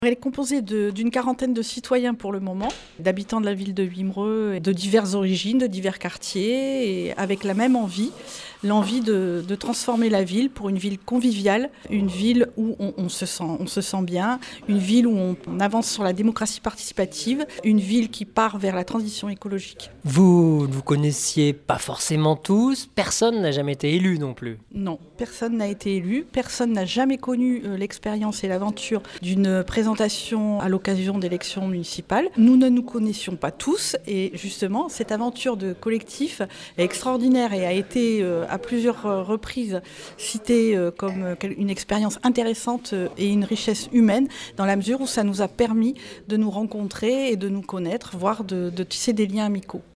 Elle est composée d'une quarantaine de citoyens pour le moment, d'habitants de la ville de Wimereux, de diverses origines, de divers quartiers, et avec la même envie, l'envie de transformer la ville pour une ville conviviale, une ville où on se sent bien, une ville où on avance sur la démocratie participative, une ville qui part vers la transition écologique. Vous ne vous connaissiez pas forcément tous, personne n'a jamais été élu non plus. Non, personne n'a été élu, personne n'a jamais connu l'expérience et l'aventure d'une présentation à l'occasion d'élections municipales. Nous ne nous connaissions pas tous et justement cette aventure de collectif est extraordinaire et a été à plusieurs reprises citée comme une expérience intéressante et une richesse humaine dans la mesure où ça nous a permis de nous rencontrer et de nous connaître, voire de tisser des liens amicaux.